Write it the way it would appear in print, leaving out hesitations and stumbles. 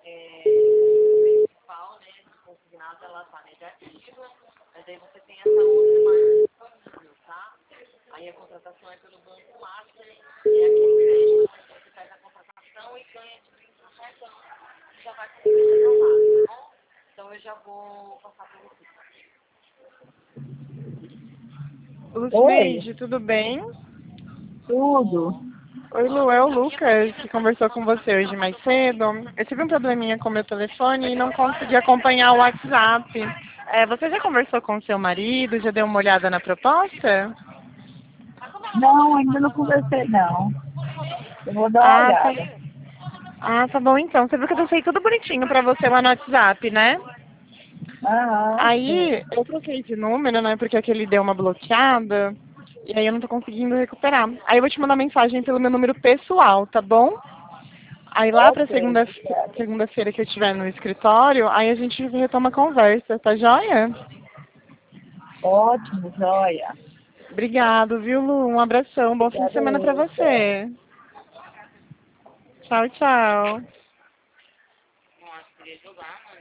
principal, né, consignada, ela está negativa, mas aí você tem essa outra mais disponível, tá? Aí a contratação é pelo Banco Master, é aquele crédito onde você faz a contratação e ganha de brinde no cartão, já vai com o crédito aprovado, tá bom? Então eu já vou passar para você. Oi, Lucineide, tudo bem? tudo. Oi, Lu, é o Lucas que conversou com você hoje mais cedo. Eu tive um probleminha com o meu telefone e não consegui acompanhar o WhatsApp. Você já conversou com o seu marido? Já deu uma olhada na proposta? Não, ainda não conversei, não. Eu vou dar uma Ah, tá. olhada. Ah, tá bom então. Você viu que eu deixei tudo bonitinho pra você lá no WhatsApp, né? Aham, Aí sim. eu troquei de número, né? Porque aquele deu uma bloqueada. E aí eu não tô conseguindo recuperar. Aí eu vou te mandar mensagem pelo meu número pessoal, tá bom? Aí lá pra Ok, obrigada. segunda-feira que eu estiver no escritório, aí a gente retoma a conversa, tá joia? Ótimo, joia. Obrigado, viu, Lu? Um abração. Bom fim de Obrigada semana pra eu, até. você. Tchau, tchau. Nossa, queria jogar,